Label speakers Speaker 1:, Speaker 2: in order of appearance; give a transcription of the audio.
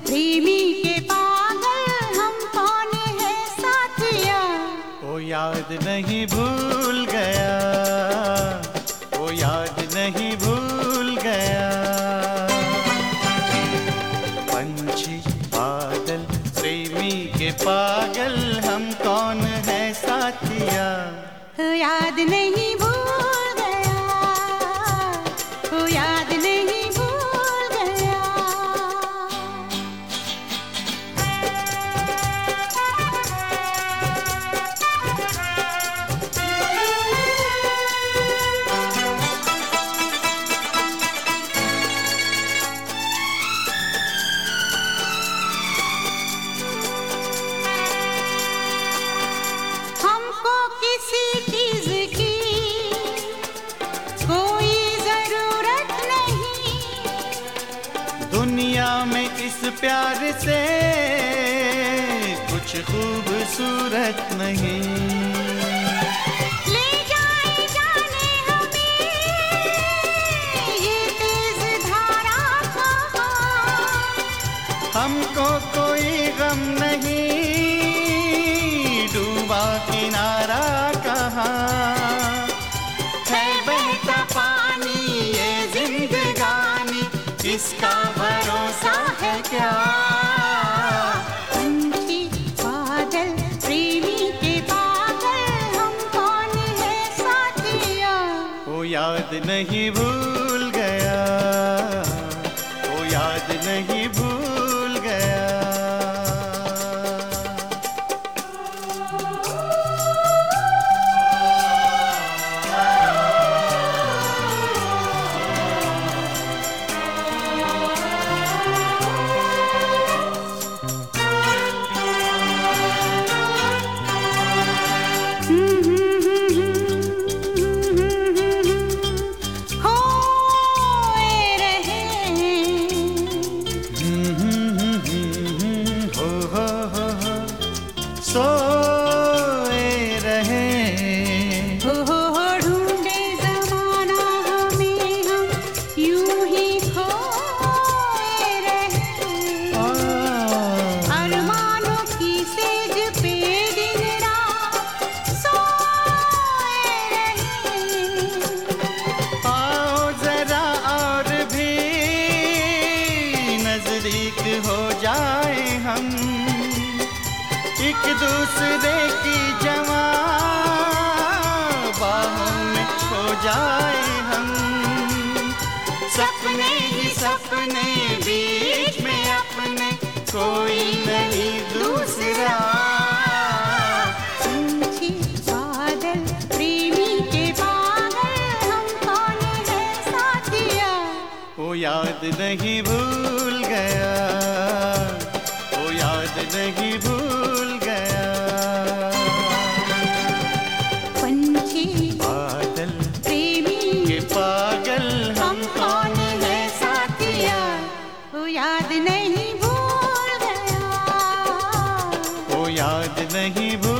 Speaker 1: प्रेमी के पागल हम कौन है साथिया।
Speaker 2: वो याद नहीं भूल गया, वो याद नहीं भूल गया। पंछी बादल प्रेमी के पागल हम कौन है साथिया।
Speaker 1: वो याद नहीं भूल गया, वो याद नहीं भूल गया। हमको किसी चीज की कोई जरूरत नहीं,
Speaker 2: दुनिया में इस प्यार से कुछ खूबसूरत नहीं।
Speaker 1: ले जाए जाने हमें ये तेज धारा कहाँ।
Speaker 2: हमको कोई गम नहीं, डूबा किनारा कहाँ।
Speaker 1: है बहता पानी ये जिंदगानी,
Speaker 2: इसका भरोसा है क्या।
Speaker 1: पंछी बादल प्रेमी के पागल हम कौन है साथिया।
Speaker 2: वो याद नहीं भूल गया, वो याद नहीं भूल गया।
Speaker 1: खोए रहे
Speaker 2: सोए रहे।
Speaker 1: हो ढूंढे जमाना हमें, हम यूं ही खोए रहे। अरमानों की सेज पे दिन रात सोए रहे।
Speaker 2: आओ जरा और भी नजदीक हो जाए हम, एक दूसरे की जवां बाहों में खो जाए हम। सपने ही सपने बीच में अपने, कोई नहीं दूसरा।
Speaker 1: पंछी बादल प्रेमी के पागल हम कौन है साथिया।
Speaker 2: वो याद नहीं भूल गया, वो याद नहीं भूल गया।
Speaker 1: पंछी
Speaker 2: बादल
Speaker 1: प्रेमी
Speaker 2: के पागल
Speaker 1: हम कौन है साथिया। वो याद नहीं भूल गया,
Speaker 2: वो याद नहीं भूल